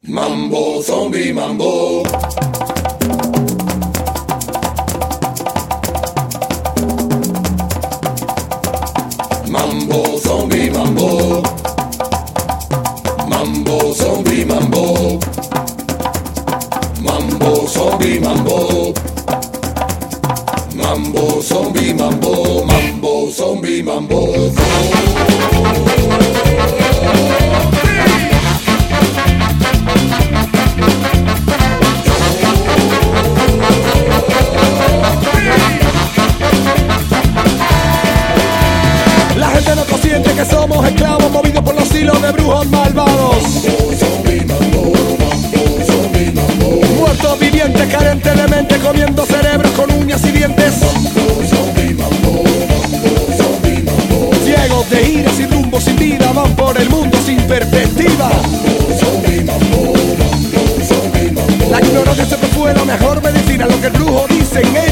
Mambo, zombie, mambo. Mambo, zombie, mambo. Mambo, zombie, mambo. Mambo, zombie, mambo. Mambo, zombie, mambo. Mambo, zombie, mambo. La gente no consciente que somos esclavos movidos por los hilos de brujos malvados. Muertos vivientes, carentes de mente, comiendo cerebros con uñas y dientes. Ciegos de ira, sin rumbo, sin vida, van por el mundo sin perspectiva. La ignorancia siempre fue la mejor medicina, lo que el brujo dice en